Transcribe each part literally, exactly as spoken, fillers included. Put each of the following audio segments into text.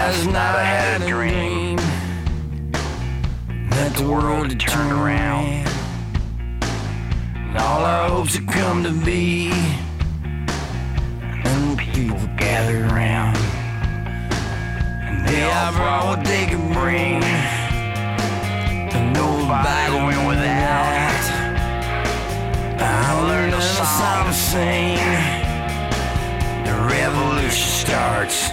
Last night I had a dream that the world had turned around, and all our hopes had come to be, and people gathered around, and they all brought what they could bring, and nobody went without. I learned a song to sing. The revolution starts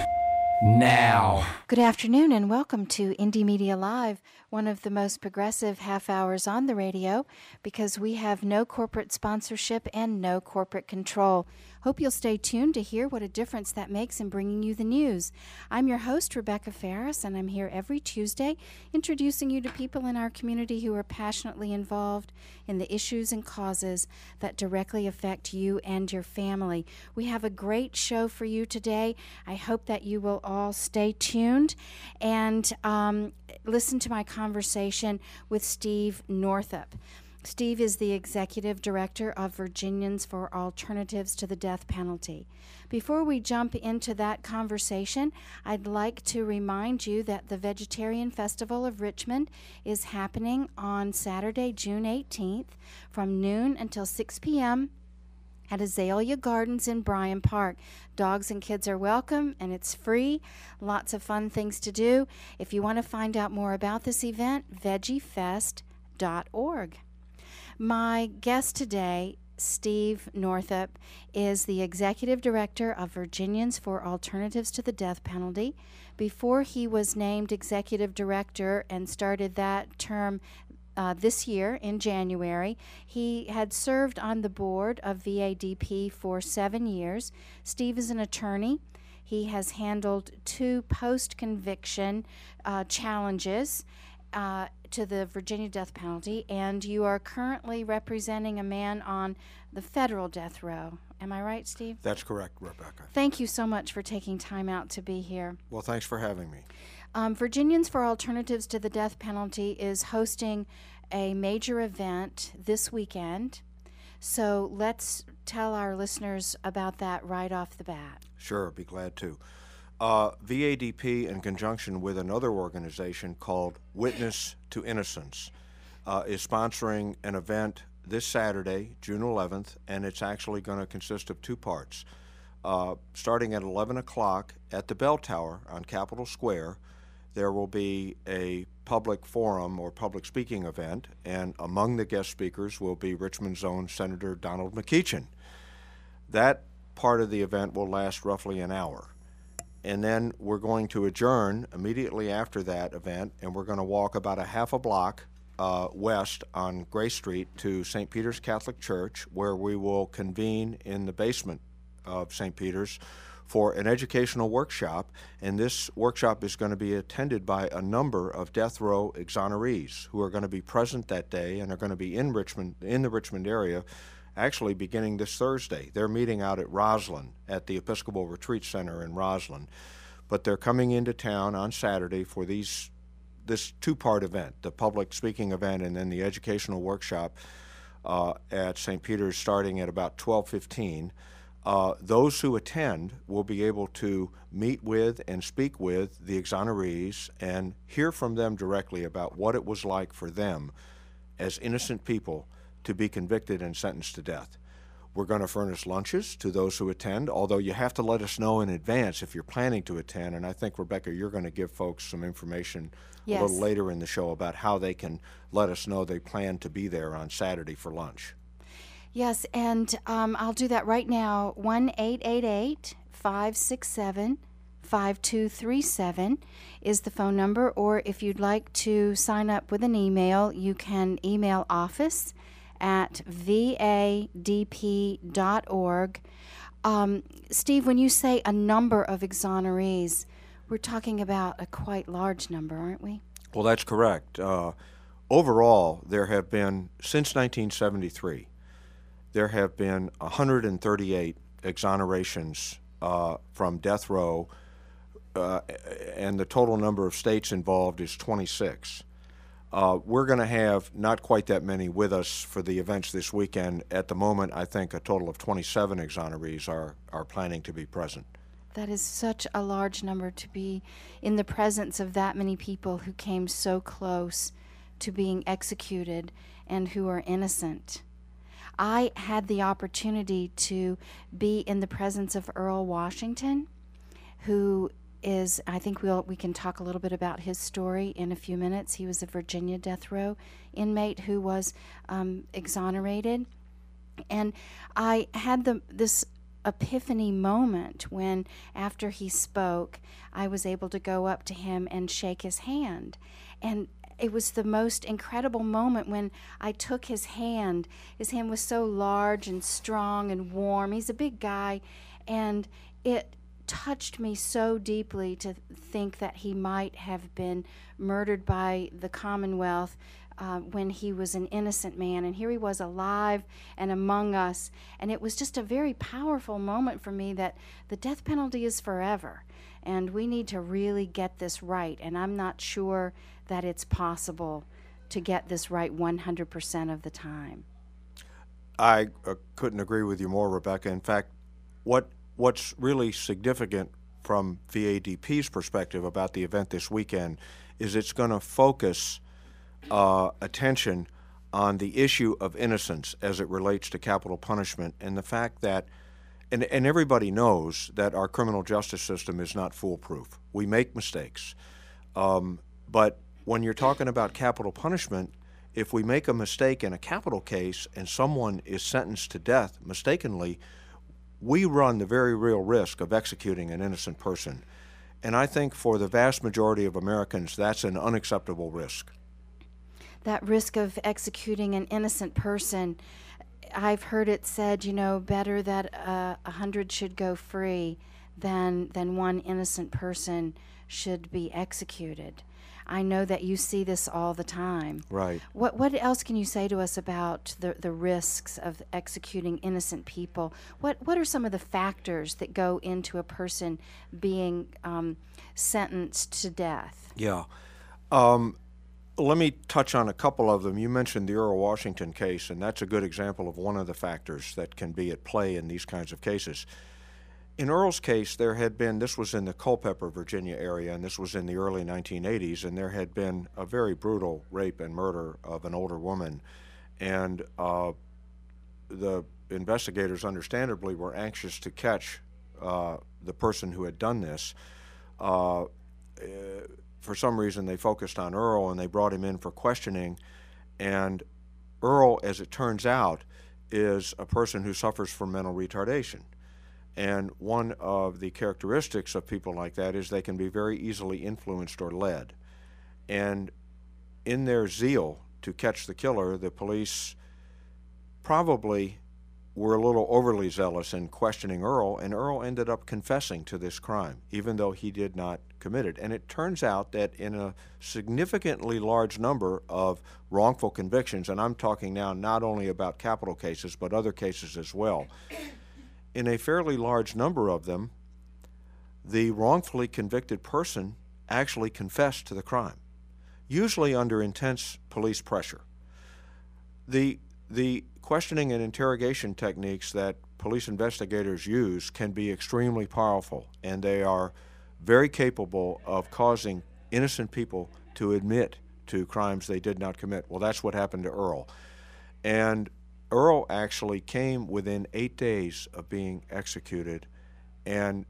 now. Good afternoon and welcome to Indie Media Live, one of the most progressive half hours on the radio because we have no corporate sponsorship and no corporate control. Hope you'll stay tuned to hear what a difference that makes in bringing you the news. I'm your host, Rebecca Ferris, and I'm here every Tuesday introducing you to people in our community who are passionately involved in the issues and causes that directly affect you and your family. We have a great show for you today. I hope that you will all stay tuned and um, listen to my conversation with Steve Northup. Steve is the executive director of Virginians for Alternatives to the Death Penalty. Before we jump into that conversation, I'd like to remind you that the Vegetarian Festival of Richmond is happening on Saturday, June eighteenth from noon until six p.m. at Azalea Gardens in Bryan Park. Dogs and kids are welcome, and it's free. Lots of fun things to do. If you want to find out more about this event, veggie fest dot org. My guest today, Steve Northup, is the executive director of Virginians for Alternatives to the Death Penalty. Before he was named executive director and started that term Uh, this year in January, he had served on the board of V A D P for seven years. Steve is an attorney. He has handled two post-conviction uh, challenges uh, to the Virginia death penalty, and you are currently representing a man on the federal death row. Am I right, Steve? That's correct, Rebecca. Thank you so much for taking time out to be here. Well, thanks for having me. Um, Virginians for Alternatives to the Death Penalty is hosting a major event this weekend. So let's tell our listeners about that right off the bat. Sure, be glad to. Uh, V A D P, in conjunction with another organization called Witness to Innocence, uh, is sponsoring an event this Saturday, June eleventh, and it's actually going to consist of two parts. Uh, starting at eleven o'clock at the Bell Tower on Capitol Square, there will be a public forum or public speaking event, and among the guest speakers will be Richmond's own Senator Donald McEachin. That part of the event will last roughly an hour. And then we're going to adjourn immediately after that event, and we're going to walk about a half a block uh, west on Gray Street to Saint Peter's Catholic Church, where we will convene in the basement of Saint Peter's for an educational workshop, and this workshop is going to be attended by a number of death row exonerees who are going to be present that day and are going to be in Richmond, in the Richmond area, actually beginning this Thursday. They're meeting out at Roslyn at the Episcopal Retreat Center in Roslyn, but they're coming into town on Saturday for these this two-part event, the public speaking event and then the educational workshop uh, at Saint Peter's starting at about twelve fifteen. Uh, those who attend will be able to meet with and speak with the exonerees and hear from them directly about what it was like for them as innocent people to be convicted and sentenced to death. We're going to furnish lunches to those who attend, although you have to let us know in advance if you're planning to attend, and I think, Rebecca, you're going to give folks some information Yes. a little later in the show about how they can let us know they plan to be there on Saturday for lunch. Yes, and um, I'll do that right now. one eight eight eight, five six seven, five two three seven is the phone number, or if you'd like to sign up with an email, you can email office at v a d p dot org. Um, Steve, when you say a number of exonerees, we're talking about a quite large number, aren't we? Well, that's correct. Uh, overall, there have been, since nineteen seventy-three, there have been one hundred thirty-eight exonerations uh, from death row, uh, and the total number of states involved is twenty-six. Uh, we're going to have not quite that many with us for the events this weekend. At the moment, I think a total of twenty-seven exonerees are, are planning to be present. That is such a large number to be in the presence of that many people who came so close to being executed and who are innocent. I had the opportunity to be in the presence of Earl Washington, who is, I think we'll, we can talk a little bit about his story in a few minutes. He was a Virginia death row inmate who was um, exonerated. And I had the this epiphany moment when, after he spoke, I was able to go up to him and shake his hand. And it was the most incredible moment when I took his hand. His hand was so large and strong and warm. He's a big guy, and it touched me so deeply to think that he might have been murdered by the Commonwealth uh, when he was an innocent man, and here he was alive and among us. And it was just a very powerful moment for me that the death penalty is forever, and we need to really get this right. And I'm not sure that it's possible to get this right one hundred percent of the time. I uh, couldn't agree with you more, Rebecca. In fact, what what's really significant from V A D P's perspective about the event this weekend is it's going to focus uh, attention on the issue of innocence as it relates to capital punishment, and the fact that, and, and everybody knows that our criminal justice system is not foolproof. We make mistakes. Um, but when you're talking about capital punishment, if we make a mistake in a capital case and someone is sentenced to death mistakenly, we run the very real risk of executing an innocent person. And I think for the vast majority of Americans, that's an unacceptable risk. That risk of executing an innocent person, I've heard it said, you know, better that uh, a hundred should go free than than one innocent person should be executed. I know that you see this all the time. Right. What what else can you say to us about the, the risks of executing innocent people? What what are some of the factors that go into a person being um, sentenced to death? Yeah. Um, let me touch on a couple of them. You mentioned the Earl Washington case, and that's a good example of one of the factors that can be at play in these kinds of cases. In Earl's case, there had been, this was in the Culpeper, Virginia area, and this was in the early nineteen eighties, and there had been a very brutal rape and murder of an older woman. And uh, the investigators, understandably, were anxious to catch uh, the person who had done this. Uh, for some reason, they focused on Earl, and they brought him in for questioning. And Earl, as it turns out, is a person who suffers from mental retardation. And one of the characteristics of people like that is they can be very easily influenced or led. And in their zeal to catch the killer, the police probably were a little overly zealous in questioning Earl, and Earl ended up confessing to this crime, even though he did not commit it. And it turns out that in a significantly large number of wrongful convictions, and I'm talking now not only about capital cases, but other cases as well, in a fairly large number of them, the wrongfully convicted person actually confessed to the crime, usually under intense police pressure. The, the questioning and interrogation techniques that police investigators use can be extremely powerful, and they are very capable of causing innocent people to admit to crimes they did not commit. Well, that's what happened to Earl. And Earl actually came within eight days of being executed, and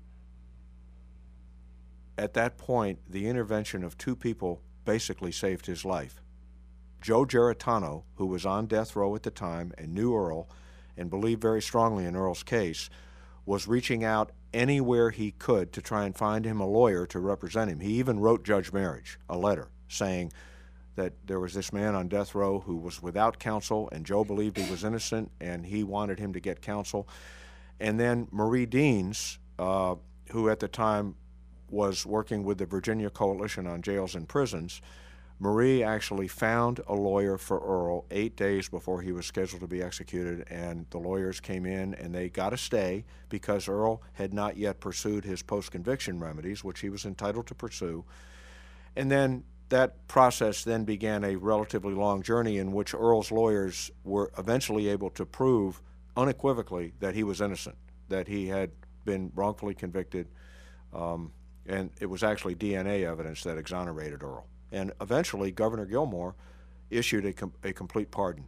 at that point, the intervention of two people basically saved his life. Joe Geritano, who was on death row at the time and knew Earl and believed very strongly in Earl's case, was reaching out anywhere he could to try and find him a lawyer to represent him. He even wrote Judge Marriage a letter saying that there was this man on death row who was without counsel, and Joe believed he was innocent, and he wanted him to get counsel. And then Marie Deans, uh, who at the time was working with the Virginia Coalition on Jails and Prisons, Marie actually found a lawyer for Earl eight days before he was scheduled to be executed, and the lawyers came in and they got a stay because Earl had not yet pursued his post-conviction remedies, which he was entitled to pursue. And then that process then began a relatively long journey in which Earl's lawyers were eventually able to prove unequivocally that he was innocent, that he had been wrongfully convicted, Um, and it was actually D N A evidence that exonerated Earl. And eventually, Governor Gilmore issued a, com- a complete pardon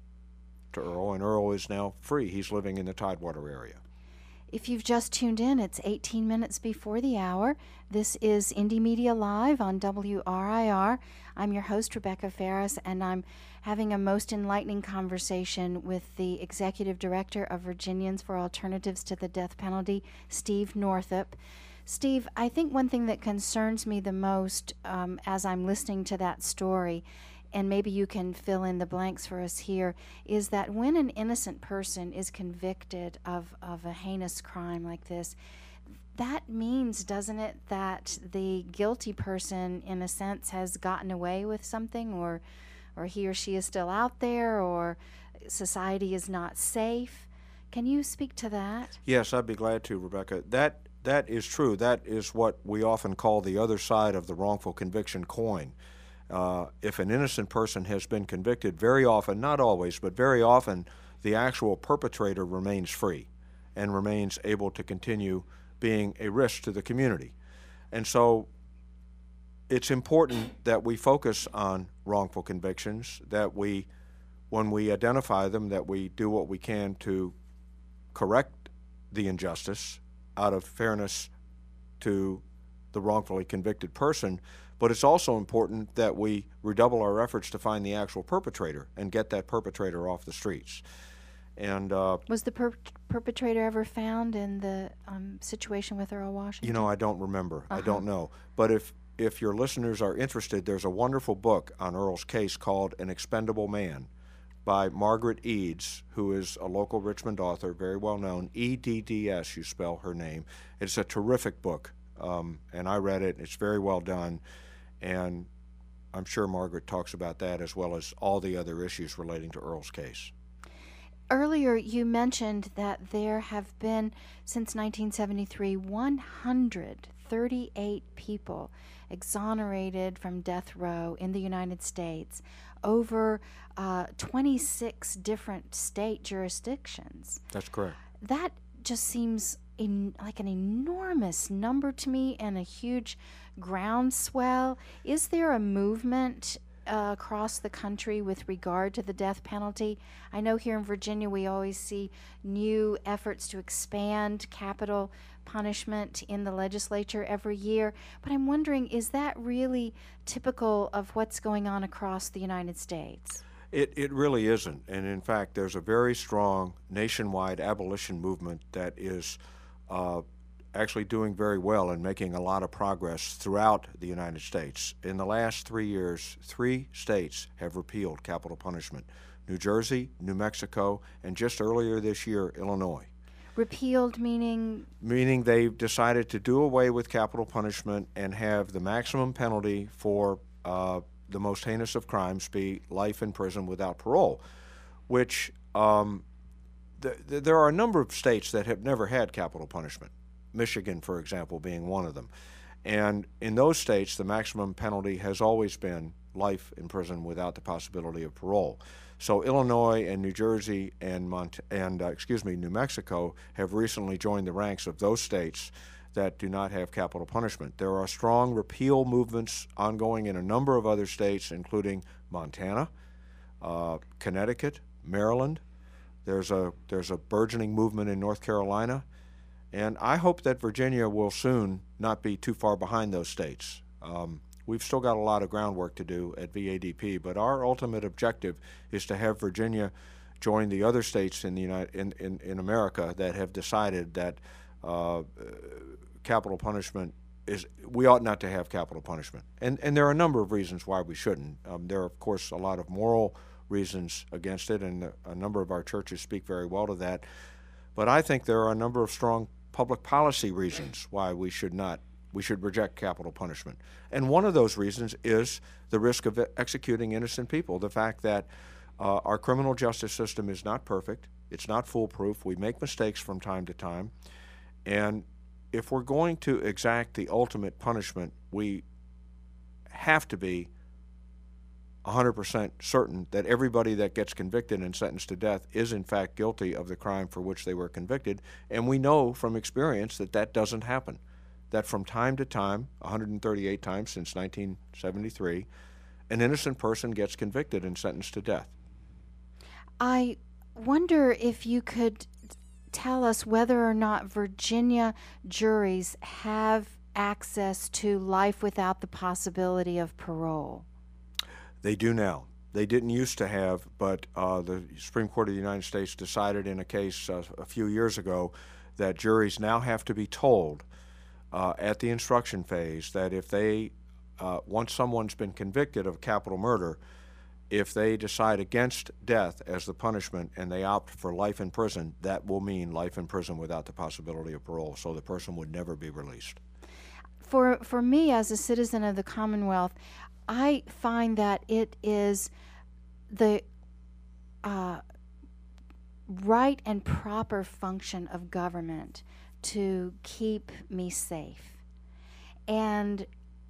to Earl, and Earl is now free. He's living in the Tidewater area. If you've just tuned in, it's eighteen minutes before the hour. This is Indie Media Live on W R I R. I'm your host, Rebecca Ferris, and I'm having a most enlightening conversation with the Executive Director of Virginians for Alternatives to the Death Penalty, Steve Northup. Steve, I think one thing that concerns me the most um, as I'm listening to that story, and maybe you can fill in the blanks for us here, is that when an innocent person is convicted of, of a heinous crime like this, that means, doesn't it, that the guilty person, in a sense, has gotten away with something, or, or he or she is still out there, or society is not safe? Can you speak to that? Yes, I'd be glad to, Rebecca. That that is true. That is what we often call the other side of the wrongful conviction coin. Uh, if an innocent person has been convicted, very often, not always, but very often, the actual perpetrator remains free and remains able to continue being a risk to the community. And so it's important that we focus on wrongful convictions, that we, when we identify them, that we do what we can to correct the injustice out of fairness to the wrongfully convicted person. But it's also important that we redouble our efforts to find the actual perpetrator and get that perpetrator off the streets. And uh, was the per- perpetrator ever found in the um, situation with Earl Washington? You know, I don't remember. Uh-huh. I don't know. But if if your listeners are interested, there's a wonderful book on Earl's case called An Expendable Man by Margaret Eads, who is a local Richmond author, very well known. E D D S, you spell her name. It's a terrific book, um, and I read it. It's very well done. And I'm sure Margaret talks about that as well as all the other issues relating to Earl's case. Earlier, you mentioned that there have been, since nineteen seventy-three, one hundred thirty-eight people exonerated from death row in the United States over uh, twenty-six different state jurisdictions. That's correct. That just seems in, like an enormous number to me, and a huge groundswell. Is there a movement uh, across the country with regard to the death penalty? I know here in Virginia we always see new efforts to expand capital punishment in the legislature every year, but I'm wondering, is that really typical of what's going on across the United States? It, it really isn't. And in fact, there's a very strong nationwide abolition movement that is uh, actually doing very well and making a lot of progress throughout the United States. In the last three years, three states have repealed capital punishment: New Jersey, New Mexico, and just earlier this year, Illinois. Repealed meaning? Meaning they've decided to do away with capital punishment and have the maximum penalty for uh, the most heinous of crimes be life in prison without parole, which um, th- th- there are a number of states that have never had capital punishment, Michigan, for example, being one of them. And in those states, the maximum penalty has always been life in prison without the possibility of parole. So Illinois and New Jersey and Mont- and uh, excuse me, New Mexico have recently joined the ranks of those states that do not have capital punishment. There are strong repeal movements ongoing in a number of other states, including Montana, uh, Connecticut, Maryland. There's a there's a burgeoning movement in North Carolina, and I hope that Virginia will soon not be too far behind those states. Um, we've still got a lot of groundwork to do at V A D P, but our ultimate objective is to have Virginia join the other states in the United in, in, in America that have decided that uh, capital punishment is, we ought not to have capital punishment. And and there are a number of reasons why we shouldn't. Um, there are, of course, a lot of moral reasons against it, and a number of our churches speak very well to that. But I think there are a number of strong public policy reasons why we should not, we should reject capital punishment. And one of those reasons is the risk of executing innocent people, the fact that uh, our criminal justice system is not perfect, it's not foolproof, we make mistakes from time to time, and if we're going to exact the ultimate punishment, we have to be one hundred percent certain that everybody that gets convicted and sentenced to death is in fact guilty of the crime for which they were convicted, and we know from experience that that doesn't happen. that from time to time, one hundred thirty-eight times since nineteen seventy-three, an innocent person gets convicted and sentenced to death. I wonder if you could tell us whether or not Virginia juries have access to life without the possibility of parole. They do now. They didn't used to have, but uh, the Supreme Court of the United States decided in a case uh, a few years ago that juries now have to be told uh, at the instruction phase that if they, uh, once someone's been convicted of capital murder, if they decide against death as the punishment and they opt for life in prison, that will mean life in prison without the possibility of parole, so the person would never be released. For, for me, as a citizen of the Commonwealth, I find that it is the uh, right and proper function of government to keep me safe. And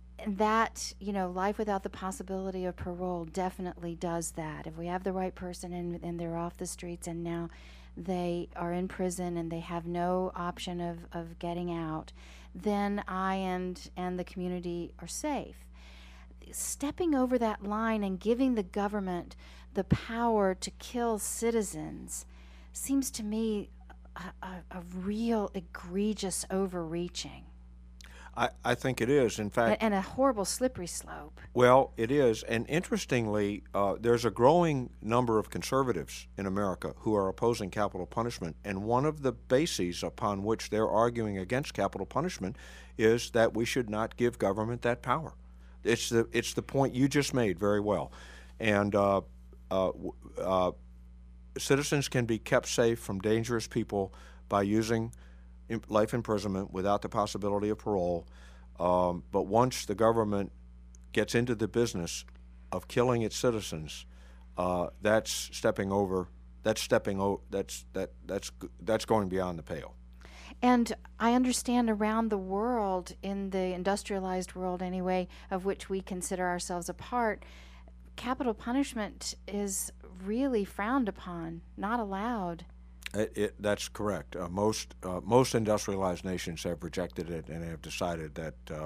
that, you know, life without the possibility of parole definitely does that. If we have the right person and, and they're off the streets and now they are in prison and they have no option of, of getting out, then I and, and the community are safe. Stepping over that line and giving the government the power to kill citizens seems to me a, a, a real egregious overreaching. I, I think it is, in fact. And, and a horrible slippery slope. Well, it is. And interestingly, uh, there's a growing number of conservatives in America who are opposing capital punishment. And one of the bases upon which they're arguing against capital punishment is that we should not give government that power. It's the, it's the point you just made very well. And uh, uh, uh, citizens can be kept safe from dangerous people by using life imprisonment without the possibility of parole, um, but once the government gets into the business of killing its citizens, uh, that's stepping over. That's stepping over. That's that. That's that's going beyond the pale. And I understand around the world, in the industrialized world anyway, of which we consider ourselves a part, capital punishment is really frowned upon, not allowed. It, it, that's correct. Uh, most uh, most industrialized nations have rejected it and have decided that uh,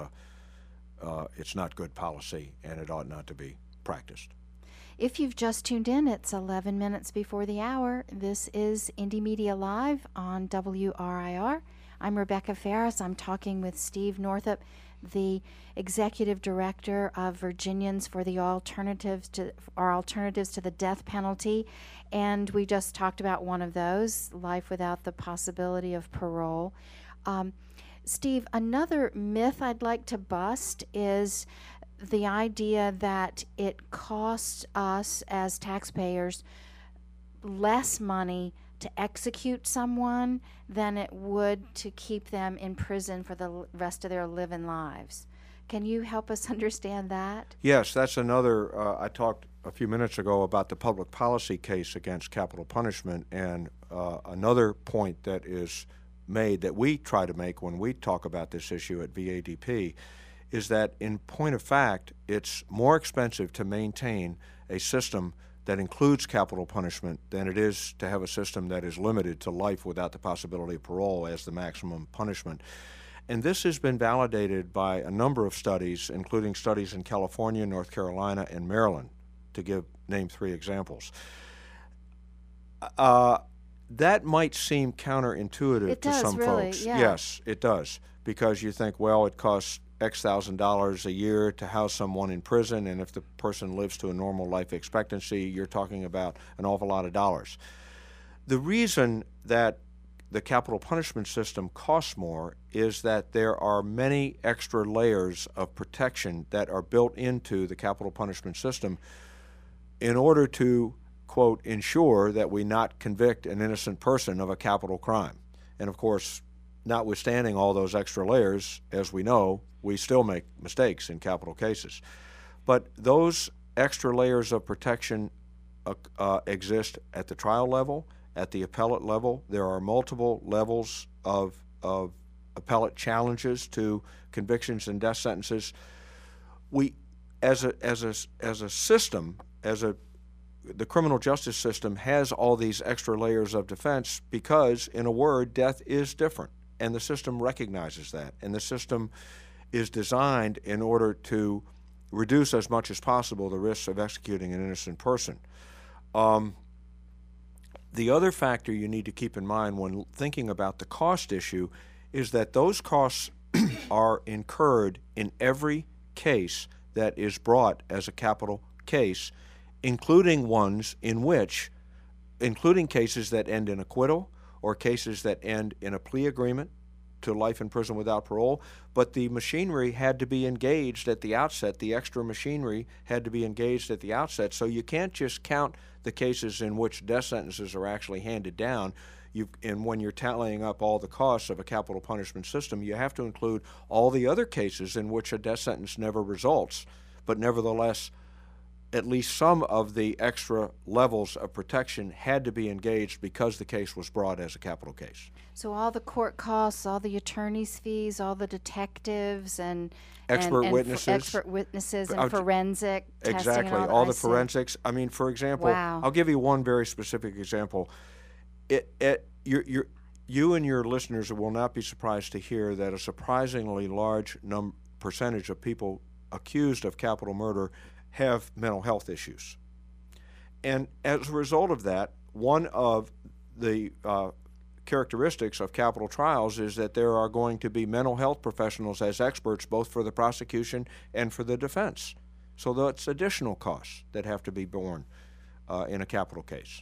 uh, it's not good policy and it ought not to be practiced. If you've just tuned in, it's eleven minutes before the hour. This is Indie Media Live on W R I R. I'm Rebecca Ferris. I'm talking with Steve Northup, the executive director of Virginians for the Alternatives to our Alternatives to the Death Penalty. And we just talked about one of those, life without the possibility of parole. Um, Steve, another myth I'd like to bust is the idea that it costs us as taxpayers less money to execute someone than it would to keep them in prison for the rest of their living lives. Can you help us understand that? Yes, that's another, uh, I talked a few minutes ago about the public policy case against capital punishment, and uh, another point that is made that we try to make when we talk about this issue at V A D P is that in point of fact, it's more expensive to maintain a system that includes capital punishment than it is to have a system that is limited to life without the possibility of parole as the maximum punishment. And this has been validated by a number of studies, including studies in California, North Carolina, and Maryland, to give name three examples. Uh, that might seem counterintuitive it to does, some really, folks. Yeah. Yes, it does, because you think, well, it costs X thousand dollars a year to house someone in prison, and if the person lives to a normal life expectancy, you're talking about an awful lot of dollars. The reason that the capital punishment system costs more is that there are many extra layers of protection that are built into the capital punishment system in order to, quote, ensure that we not convict an innocent person of a capital crime. And of course, notwithstanding all those extra layers, as we know, we still make mistakes in capital cases. But those extra layers of protection uh, uh, exist at the trial level, at the appellate level. There are multiple levels of, of appellate challenges to convictions and death sentences. We, as a, as a, as a system, as a, the criminal justice system has all these extra layers of defense because, in a word, death is different. and the system recognizes that. And the system is designed in order to reduce as much as possible the risks of executing an innocent person. Um, the other factor you need to keep in mind when thinking about the cost issue is that those costs are incurred in every case that is brought as a capital case, including ones in which, including cases that end in acquittal or cases that end in a plea agreement to life in prison without parole, but the machinery had to be engaged at the outset. The extra machinery had to be engaged at the outset, so you can't just count the cases in which death sentences are actually handed down. You, and when you're tallying up all the costs of a capital punishment system, you have to include all the other cases in which a death sentence never results, but nevertheless, at least some of the extra levels of protection had to be engaged because the case was brought as a capital case. So all the court costs, all the attorney's fees, all the detectives and expert and, and witnesses, expert witnesses and uh, forensic testing exactly, and all, all the the forensics. I mean, for example, wow. I'll give you one very specific example. It, it, you're, you're, you and your listeners will not be surprised to hear that a surprisingly large num- percentage of people accused of capital murder have mental health issues. And as a result of that, one of the uh, characteristics of capital trials is that there are going to be mental health professionals as experts both for the prosecution and for the defense. So that's additional costs that have to be borne uh, in a capital case.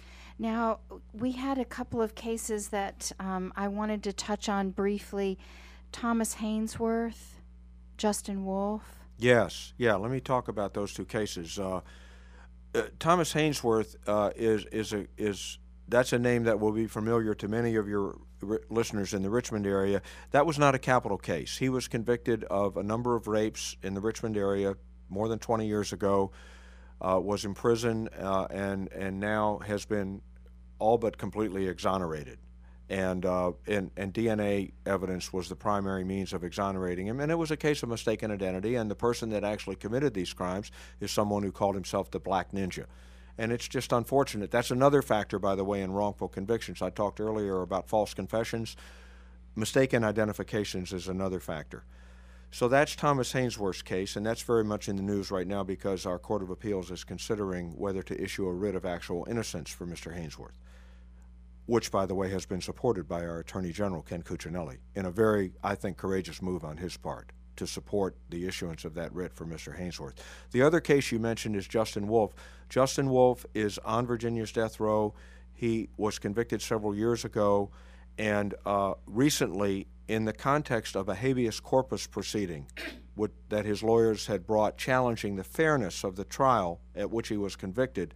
Now, we had a couple of cases that um, I wanted to touch on briefly. Thomas Hainsworth, Justin Wolfe. Yes, yeah, let me talk about those two cases. Uh, uh, Thomas Hainsworth uh, is, is, a, is, that's a name that will be familiar to many of your r- listeners in the Richmond area. That was not a capital case. He was convicted of a number of rapes in the Richmond area more than twenty years ago, uh, was in prison, uh, and, and now has been all but completely exonerated. And, uh, and and D N A evidence was the primary means of exonerating him, and it was a case of mistaken identity, and the person that actually committed these crimes is someone who called himself the Black Ninja. And it's just unfortunate. That's another factor, by the way, in wrongful convictions. I talked earlier about false confessions. Mistaken identifications is another factor. So that's Thomas Hainsworth's case, and that's very much in the news right now because our Court of Appeals is considering whether to issue a writ of actual innocence for Mister Hainsworth, which, by the way, has been supported by our Attorney General, Ken Cuccinelli, in a very, I think, courageous move on his part to support the issuance of that writ for Mister Hainsworth. The other case you mentioned is Justin Wolfe. Justin Wolfe is on Virginia's death row. He was convicted several years ago, and uh, recently, in the context of a habeas corpus proceeding with, that his lawyers had brought challenging the fairness of the trial at which he was convicted,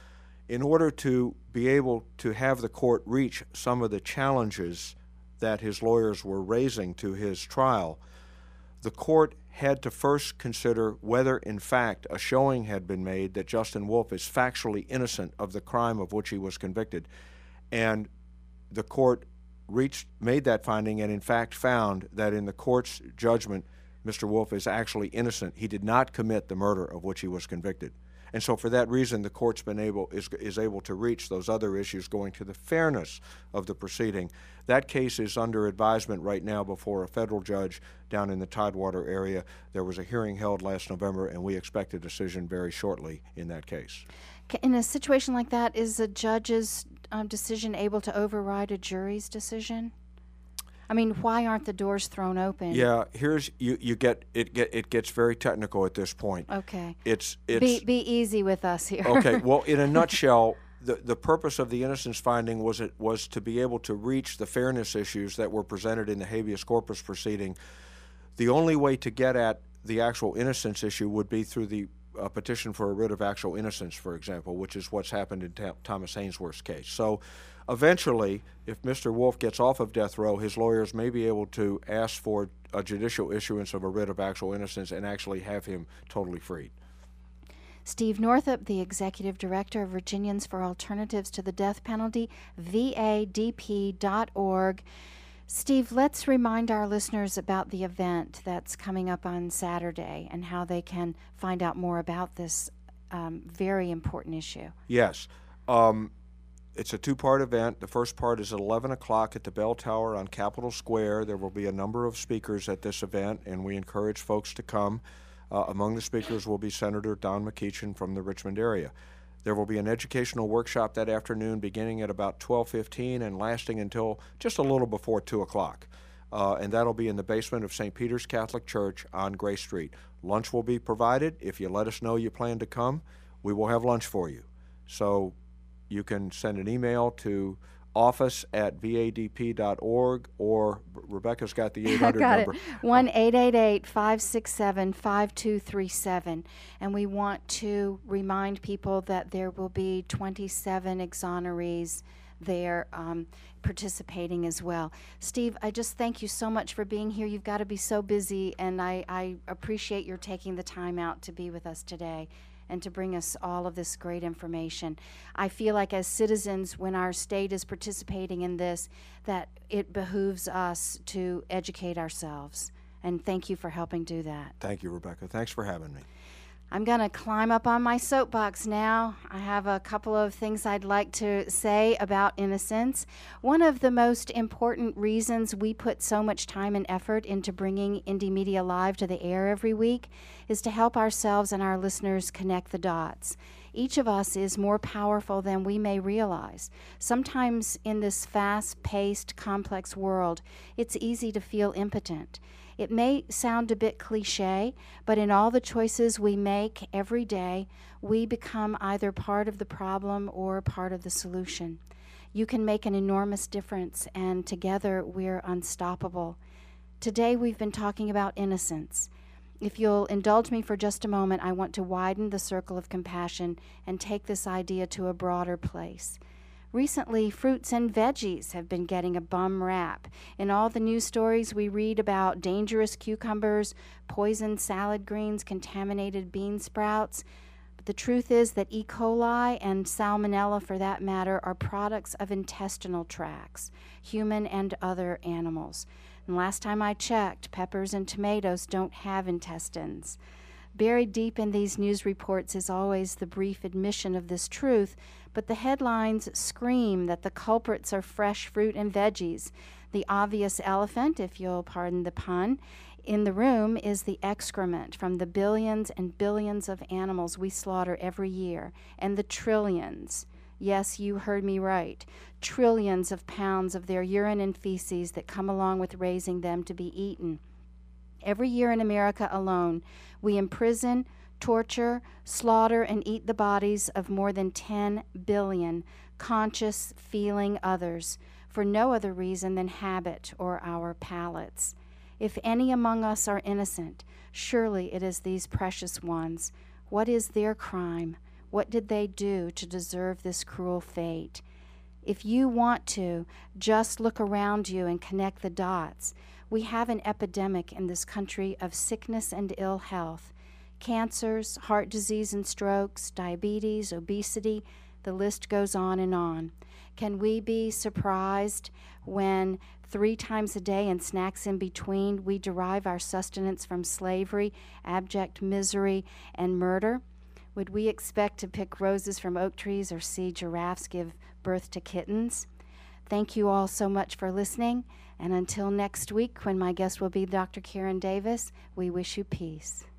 in order to be able to have the court reach some of the challenges that his lawyers were raising to his trial, the court had to first consider whether, in fact, a showing had been made that Justin Wolfe is factually innocent of the crime of which he was convicted. And the court reached, made that finding and, in fact, found that in the court's judgment, Mister Wolfe is actually innocent. He did not commit the murder of which he was convicted. And so for that reason, the court's been able is, is able to reach those other issues going to the fairness of the proceeding. That case is under advisement right now before a federal judge down in the Tidewater area. There was a hearing held last November, and we expect a decision very shortly in that case. In a situation like that, is a judge's um, decision able to override a jury's decision? I mean, why aren't the doors thrown open? Yeah, here's you. You get it. Get it gets very technical at this point. Okay. It's it's. Be be easy with us here. Okay. Well, in a nutshell, the the purpose of the innocence finding was it was to be able to reach the fairness issues that were presented in the habeas corpus proceeding. The only way to get at the actual innocence issue would be through the uh, petition for a writ of actual innocence, for example, which is what's happened in Ta- Thomas Hainsworth's case. So. Eventually, if Mister Wolfe gets off of death row, his lawyers may be able to ask for a judicial issuance of a writ of actual innocence and actually have him totally freed. Steve Northup, the Executive Director of Virginians for Alternatives to the Death Penalty, V A D P dot org. Steve, let's remind our listeners about the event that's coming up on Saturday and how they can find out more about this um, very important issue. Yes. Um, it's a two-part event. The first part is at eleven o'clock at the Bell Tower on Capitol Square. There will be a number of speakers at this event, and we encourage folks to come. Uh, among the speakers will be Senator Don McEachin from the Richmond area. There will be an educational workshop that afternoon beginning at about twelve fifteen and lasting until just a little before two o'clock. Uh, and that'll be in the basement of Saint Peter's Catholic Church on Gray Street. Lunch will be provided. If you let us know you plan to come, we will have lunch for you. So you can send an email to office at v a d p dot org, or Rebecca's got the eight hundred got number. It. one eight eight eight, five six seven, five two three seven. And we want to remind people that there will be twenty-seven exonerees there um, participating as well. Steve, I just thank you so much for being here. You've got to be so busy, and I, I appreciate your taking the time out to be with us today and to bring us all of this great information. I feel like as citizens, when our state is participating in this, that it behooves us to educate ourselves. And thank you for helping do that. Thank you, Rebecca. Thanks for having me. I'm going to climb up on my soapbox now. I have a couple of things I'd like to say about innocence. One of the most important reasons we put so much time and effort into bringing Indie Media Live to the air every week is to help ourselves and our listeners connect the dots. Each of us is more powerful than we may realize. Sometimes in this fast-paced, complex world, it's easy to feel impotent. It may sound a bit cliche, but in all the choices we make every day, we become either part of the problem or part of the solution. You can make an enormous difference, and together we're unstoppable. Today we've been talking about innocence. If you'll indulge me for just a moment, I want to widen the circle of compassion and take this idea to a broader place. Recently, fruits and veggies have been getting a bum rap. In all the news stories, we read about dangerous cucumbers, poisoned salad greens, contaminated bean sprouts. But the truth is that E. coli and salmonella, for that matter, are products of intestinal tracts, human and other animals. And last time I checked, peppers and tomatoes don't have intestines. Buried deep in these news reports is always the brief admission of this truth, but the headlines scream that the culprits are fresh fruit and veggies. The obvious elephant, if you'll pardon the pun, in the room is the excrement from the billions and billions of animals we slaughter every year, and the trillions, yes, you heard me right, trillions of pounds of their urine and feces that come along with raising them to be eaten. Every year in America alone, we imprison, torture, slaughter, and eat the bodies of more than ten billion conscious, feeling others for no other reason than habit or our palates. If any among us are innocent, surely it is these precious ones. What is their crime? What did they do to deserve this cruel fate? If you want to, just look around you and connect the dots. We have an epidemic in this country of sickness and ill health. Cancers, heart disease and strokes, diabetes, obesity, the list goes on and on. Can we be surprised when three times a day and snacks in between we derive our sustenance from slavery, abject misery, and murder? Would we expect to pick roses from oak trees or see giraffes give birth to kittens? Thank you all so much for listening, and until next week when my guest will be Doctor Karen Davis, we wish you peace.